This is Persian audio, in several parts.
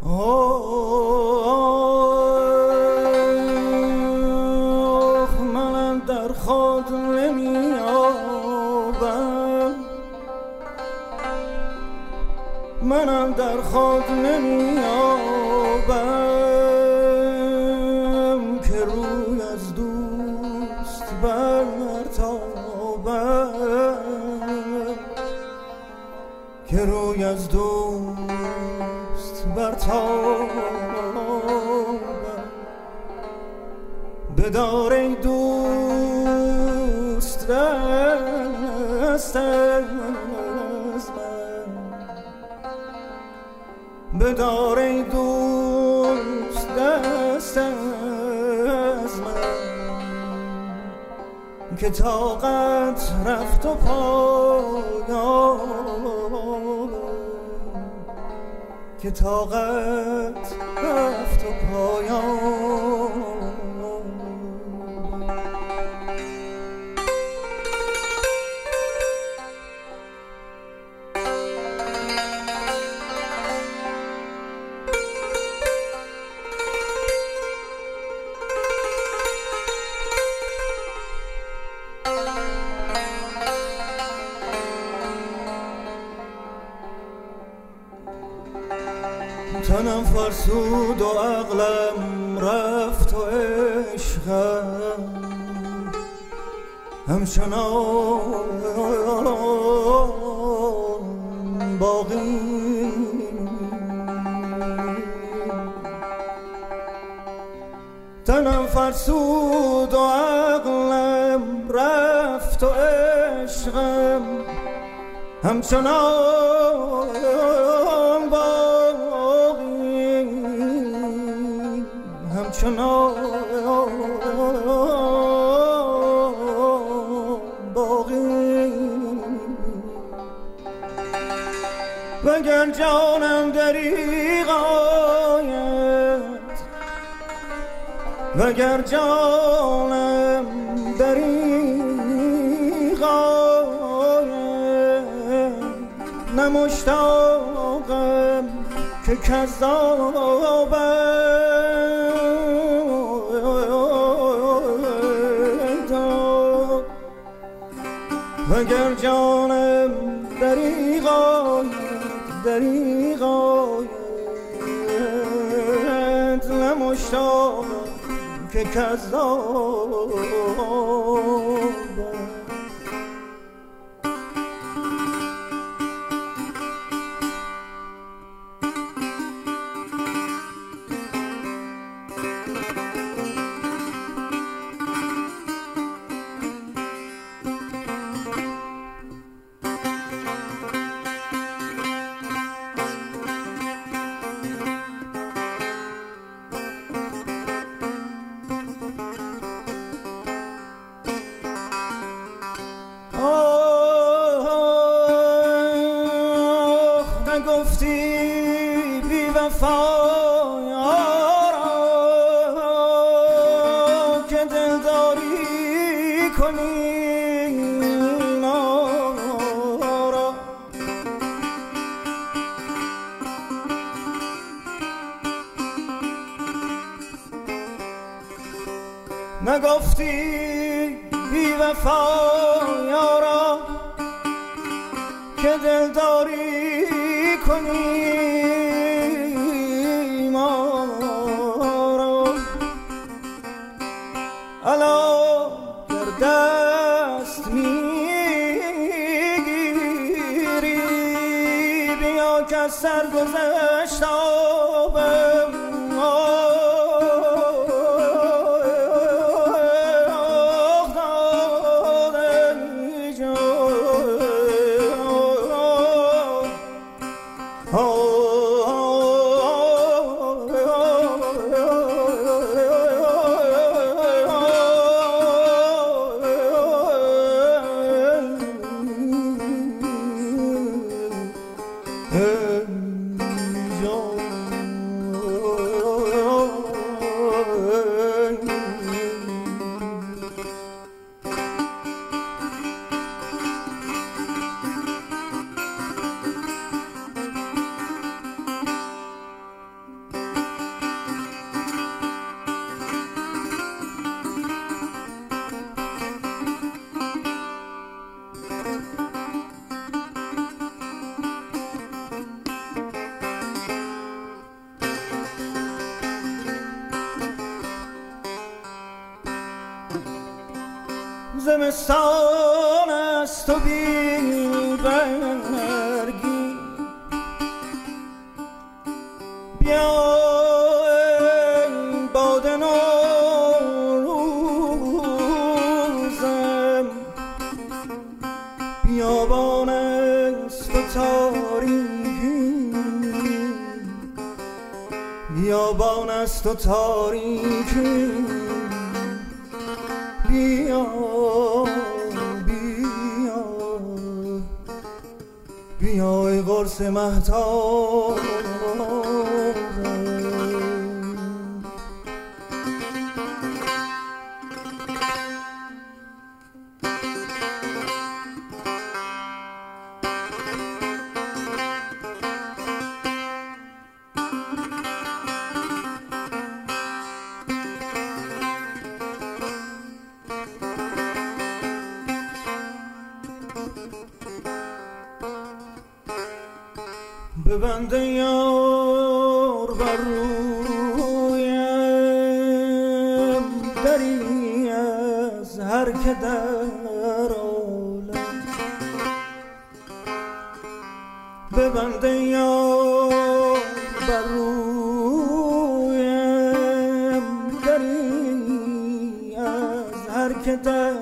منم در خود نمیابم، منم در خود نمیابم که روی از دوست برتابم، که روی از دوست برتابم. بدار ای دوست دست از من، بدار ای دوست دست از من، که طاقت رفت و پایان، که طاقت رفت و پایان. تنم فرسود و عقلم رفت و عشقم همچنان باقی. تنم فرسود و عقلم رفت و عشقم همچنان باقی، همچنان باقی. وگر جانم دریغ آید، وگر جانم دریغ آید، نه مشتاقم که کذابم، وگر جانم دریغ آید، دریغ آید، نه مشتاقم که کذابم. گفتی بی وفایارا که دلداری کنی نارا، نگفتی بی وفایارا که دلداری کنی ما را. الا در دست میگیری بیا که از سرگذشت آبم، زمستان است و بی برگی بیا ای باد نوروزم بیابان است و تاریکی بیابان است و تاریکی بیا بیا بیا ای قرص مهتاب ببنده یار بر رویم دری از هر که در عالم ببنده یار بر رویم دری از هر که در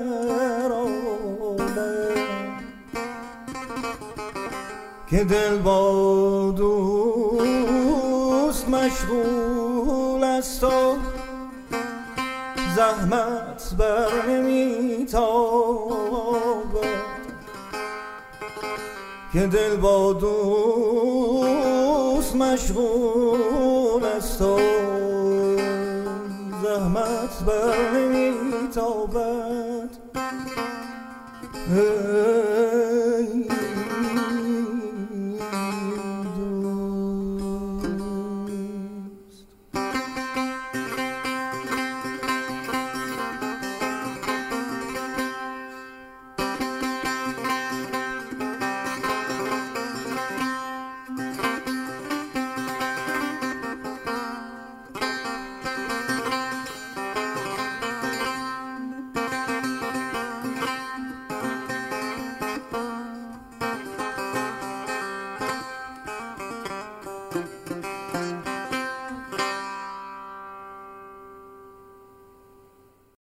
که دل با دوست مشغول است و زحمت بر نمیتابد که دل با دوست مشغول است و زحمت بر نمیتابد